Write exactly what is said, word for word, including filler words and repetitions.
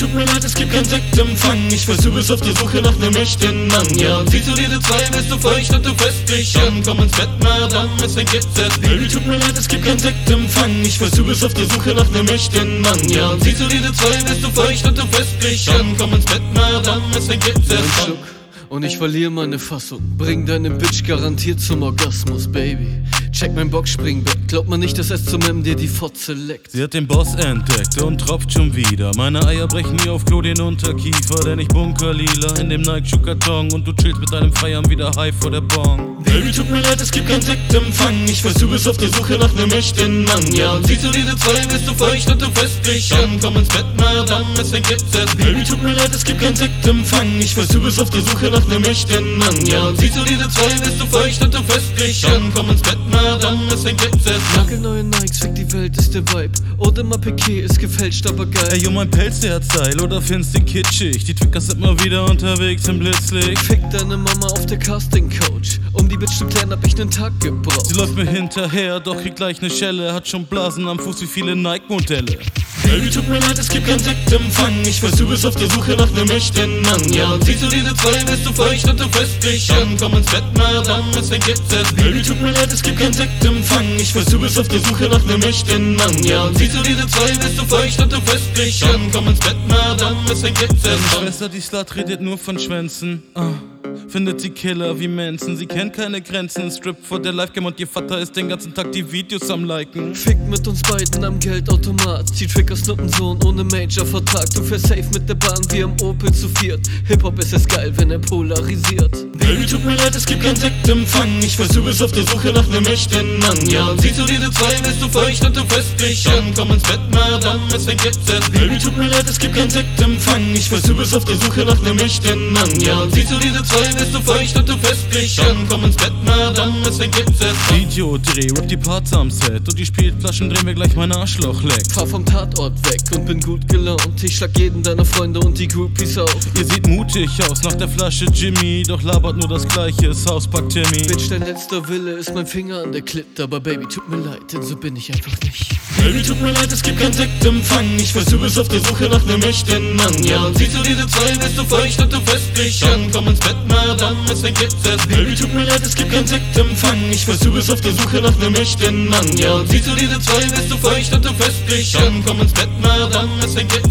tut mir leid, es gibt kein Sektempfang. Ich weiß, du bist auf der Suche nach nem echten Mann. Ja, und siehst du diese zwei, bist du feucht und du fässt dich an. Komm ins Bett, Madame, es fängt jetzt erst. Baby, tut mir leid, es gibt kein Sektempfang. Ich weiß, du bist auf der Suche nach nem echten Mann. Ja, und siehst du diese zwei, bist du feucht und du fässt dich an. Komm ins Bett, Madame, es fängt jetzt erst an. Und ich verliere meine Fassung. Bring deine Bitch garantiert zum Orgasmus, Baby. Check mein Boxspringbett. Glaubt man nicht, dass es zum M dir die Fotze leckt. Sie hat den Boss entdeckt und tropft schon wieder. Meine Eier brechen mir auf Klo den Unterkiefer. Denn ich bunker lila in dem Nike-Schuhkarton. Und du chillst mit deinem Feiern wieder high vor der Bong. Baby, tut mir leid, es gibt kein Sektempfang. Ich weiß, du bist auf der Suche nach nem echten Mann. Ja, und siehst du diese zwei, bist du feucht und du fässt dich an. Komm ins Bett, Madame, es fängt jetzt erst. Baby, tut mir leid, es gibt kein Sektempfang. Ich weiß, du bist auf der Suche nach nem echten Mann. Ja, und siehst du diese zwei, bist du feucht und du fässt dich an. Komm ins Bett, Madame, es fängt jetzt erst an. Nagelneue Nikes, fick die Welt, ist der Vibe. Audemars Piguet ist gefälscht, aber geil. Ey, yo, mein Pelz, der hat Style, oder findest den kitschig? Die Twickers sind mal wieder unterwegs im Blitzlicht. Fick deine Mama auf der Casting-Couch. Um die Bitch zu klären, hab ich nen Tag gebraucht. Sie läuft mir hinterher, doch kriegt gleich ne Schelle. Hat schon Blasen am Fuß wie viele Nike-Modelle. Baby, tut mir leid, es gibt kein Sektempfang. Ich weiß, du bist auf der Suche nach nem echten Mann. Ja, und siehst du diese zwei, bist du feucht und du fässt dich an. Komm ins Bett, Madame, es fängt jetzt erst. Baby, tut mir leid, es gibt kein Sektempfang. Ich weiß, du bist auf der Suche nach nem echten Mann. Ja, und siehst du diese zwei, bist du feucht und du fässt dich an. Komm ins Bett, Madame, es fängt jetzt erst Meine an. Schwester, die Slut, redet nur von Schwänzen. Ah. Findet sie Killer wie Manson. Sie kennt keine Grenzen. Strip vor der Livecam und ihr Vater ist den ganzen Tag die Videos am Liken. Fick mit uns beiden am Geldautomat. Sie Triggers Nuttensohn ohne Major-Vertrag. Du fährst safe mit der Bahn wie am Opel zu viert. Hip-Hop ist es geil, wenn er polarisiert. Baby, tut mir leid, es gibt kein Sektempfang. Ich weiß, du bist auf der Suche nach nem echten Mann. Ja, und siehst du diese zwei, bist du feucht und du fässt dich an. Komm ins Bett, Madame, es fängt jetzt erst. Baby, tut mir leid, es gibt kein Sektempfang. Ich weiß, du bist auf der Suche nach nem echten Mann. Ja, und siehst du diese zwei, bist du feucht und du fässt dich an. Komm ins Bett, Madame, es fängt jetzt erst an. Videodreh, rap die Parts am Set. Und die Spielflaschen drehen wir gleich mein Arschloch leck. Fahr vom Tatort weg und bin gut gelaunt. Ich schlag jeden deiner Freunde und die Groupies auch. Ihr seht mutig aus nach der Flasche Jimmy. Doch labert nur das gleiche, Southpark Timmy. Bitch, dein letzter Wille ist mein Finger an der Klit. Aber Baby, tut mir leid, denn so bin ich einfach nicht. Baby, tut mir leid, es gibt kein Sektempfang. Ich weiß, du bist auf der Suche nach nem echten Mann. Ja, und siehst du diese zwei, bist du feucht und du fässt dich an. Komm ins Bett, Madame, es fängt jetzt erst. Baby, tut mir leid, es gibt kein Sektempfang. Ich weiß, du bist auf der Suche nach nem echten Mann. Ja, und siehst du diese zwei, bist du feucht und du fässt dich an. Komm ins Bett, Madame, es fängt jetzt